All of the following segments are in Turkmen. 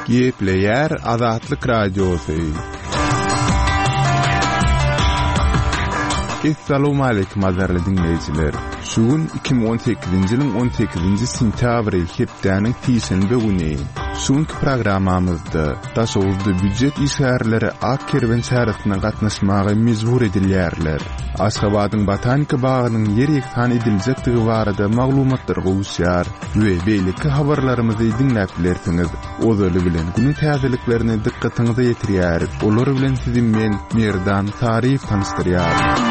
Gepleyer Azatlyk Radiosu. Assalamu alaykum azarly dinleyijiler. Şugun 2018-nji ýylyň 18-nji sentýabry hepdäniň tiýşenbe güni. Şuňky programmamyzda daşowuzda büdjet işgärleri ak kerwen şäherine gatnaşmagy mejbur edilýärler. Aşgabatyň botanika bagynyň ýeri ýeksan ediljekdigi barada maglumatlar gowuşýar we beýleki habarlarymyzy dinläp bilersiňiz. Ozaly bilen günüň täzeliklerini dikkatiňize ýetirýär. Olar bilen sizi men Merdan Tarif tanıştyrýar.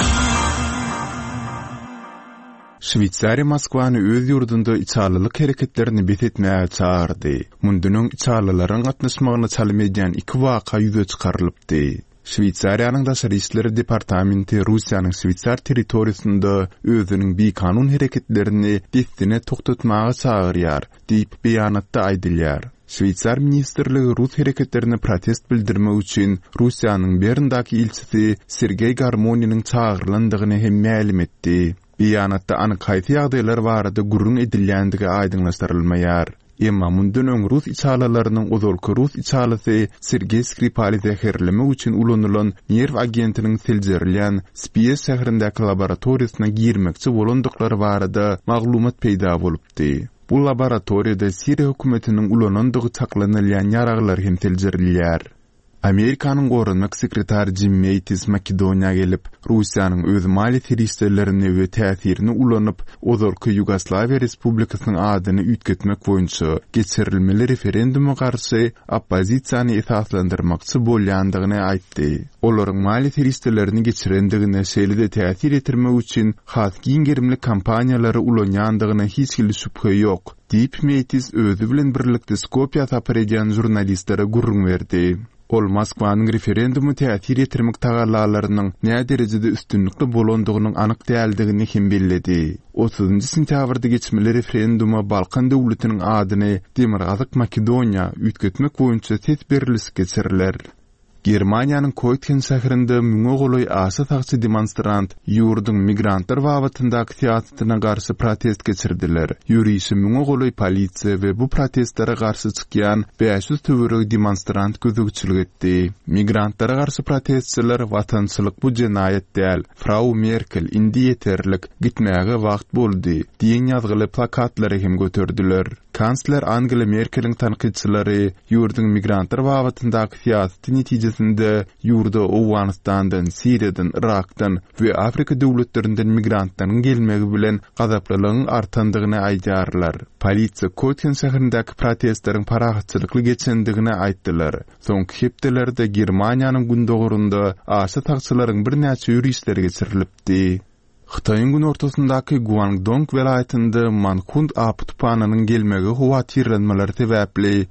Şwitsariýa Moskwany öz ýurdunda içarlylyk hereketlerini betetmäge çağırdy. Mundunyň içarlylaryň gatnaşmagyna çalmaýan 2 waka ýüze çykarylypdy. Şwitsariýanyň daşary işleri departamenti Russiýanyň Şwitsar territoriýasynda özüniň beýkanun hereketlerini destine toktatmagy çağırýar, diýip beýanatda aýdylýar. Şwitsar ministerligi Rus hereketlerini protest bildirmek üçin Russiýanyň Berndaky ilçisi Sergey Garmonynyň çağırlandygyny hem ma'lum etdi. Beýanatda anyk haýsy ýagdaýlar barada gurrun edilýändigi aýdyňlaşdyrylmaýar. Emma mundan öň Rus içalalarynyň ozalky Rus içalasy Sergey Skripal zäherlemek üçin ulanylan nerw agentiniň seljerilýän Spies şäherindäki laboratoriýasyna girmekçi bolandyklary barada maglumat peýda bolupdy. Bu laboratoriýada Siriýa hökümetiniň ulanandygy çaklanylýan ýaraglar hem seljerilýär. Amerikanyň gorunmak sekretary Jim Mattis Makedoniýa gelip Russiýanyň öz mali teristlerini we täsirini ulanyp ozalky Ýugoslawiýa Respublikasynyň adyny üýtgetmek boýunça geçirilmeli referenduma garşy oppozisiýany esaslandyrmakçy bolýandygyny aýtdy. Olaryň mali teristlerini geçirendigine şeýle täsir etirmek üçin has giňerimli kampaniýalary ulanýandygyna hiç hili şüphe ýok. Diýip Mattis özü bilen birlikde Skopje tapar edýän jurnalistlere gurrun berdi. Ol Moskwanyň referendumy täsir etirmek tagarlalarynyň näme derejede üstünlikli bolandygynyň anyk däldigini hem belledi. 30-njy sentýabrda geçmeli referenduma Balkan döwletiniň adyny Demirgazyk Makedoniýa üýtgetmek boýunça ses berilisi geçiriler. Germaniýanyň Koitgen şäherinde müňe asa taksy demonstrant ýurduň migrantlar wagtyndaky siýasatyna garşy protest geçirdiler. Ýürüýüşi müňe polisiýa we bu protestlere garşy çykýan 500 töwereg demonstrant gözükçülük etdi. Migrantlara garşy protestçiler watançylyk bu jenaýat däl. Frau Merkel indi ýeterlik gitmäge wagt boldy diýen ýazgyly plakatlary hem götürdüler. Kansler Angela Merkel'in tanqidçilari ýurduň migrantlar wagtyndaky siýasaty netijesinde ýurda Awganistandan, Siriýadan, Irakdan we Afrika döwletlerinden migrantlaryň gelmegi bilen gazaplylygyň artandygyny aýdýarlar. Polisiýa Koitgen şäherindäki protestlaryň parahatçylykly geçendigini aýtdylar. Soňky hepdelerde Germaniýanyň gündogurunda asa taqçylaryň bir näçe ýürüýüşleri geçirilipdi. Xitayň gün ortasyndaky Guangdong welaýatynda Manhund apy tupanynyň gelmegi howa tirlenmeleri sebäpli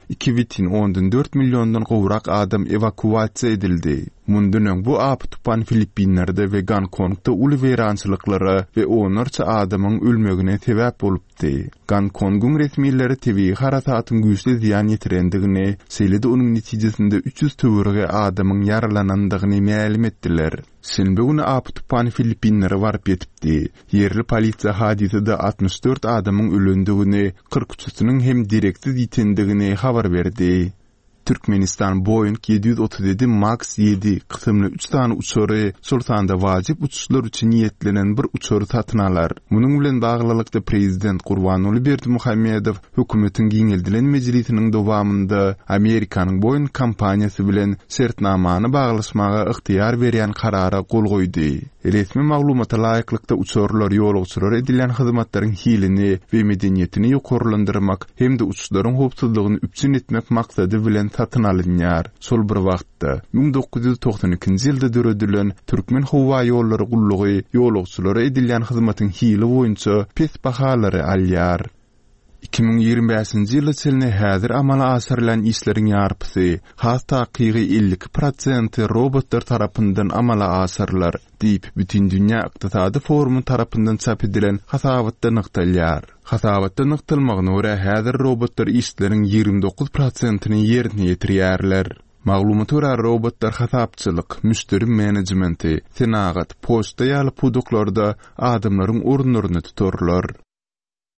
2,14 millióndan gowrak adam evakuasiýa edildi. Mundan öň bu apy tupan Filipinlerde we Gongkongda uly weýrançylyklary we onlarça adamyň ölmegine sebäp bolupdy. Gongkongyň resmiýetleri tebii harasatyň güýçli ziýan ýetirendigini, şeýle-de onuň netijesinde 300 töwerege adamyň yaralanandygyny ma'lum etdiler. Şenbe güni apy tupan Filipinlere baryp ýetipdi. Yerli polisiýa hadisede 64 adamyň ölendigini, 43-siniň hem direksiz ýitendigini habar berdi. Türkmenistan Boeing 737 Max 7 kısımlı 3 tane uçory sultanda wajyp uçuşlar üçin niýetlenen bir uçory satyn alar. Munyň bilen baglylykda prezident Gurbanuly Berdimuhammedow hökümetiň giňeldilen mejlisiniň dowamında Amerikanyň Boeing kompaniýasy bilen şertnamany baglaşmaga yktyýar berýän karara gol goýdy. Resmi maglumata laýyklykda uçorlar ýolagçylara edilen hyzmatlaryň hilini we medeniýetini ýokarlandyrmak hemde uçuşlaryň howpsuzlygyny üpçün etmek maksady bilen satyn alınýar. Şol bir wagtda 1992-nji ýylda döredilen Türkmen howa ýollary gullugy ýolagçylara edilen hyzmatyň hili boýunça pes bahalary alýar. 2025-nji ýyl içinde häzir amala asyrlan işleriň ýarpysy, has takygy 50% robotlar tarapyndan amala asyrlar diýip bütün dünýä ykdysady forumy tarapyndan çap edilen hasabatda nykdalýar. Hasabatda nykdalmagyna görä häzir robotlar işleriň 29%-ni ýerine ýetirýärler. Maglumaty görä robotlar hasapçylyk, müşteri menejmenti, senagat, poçta ýaly puduklarda adamlaryň orunlaryny tutarlar.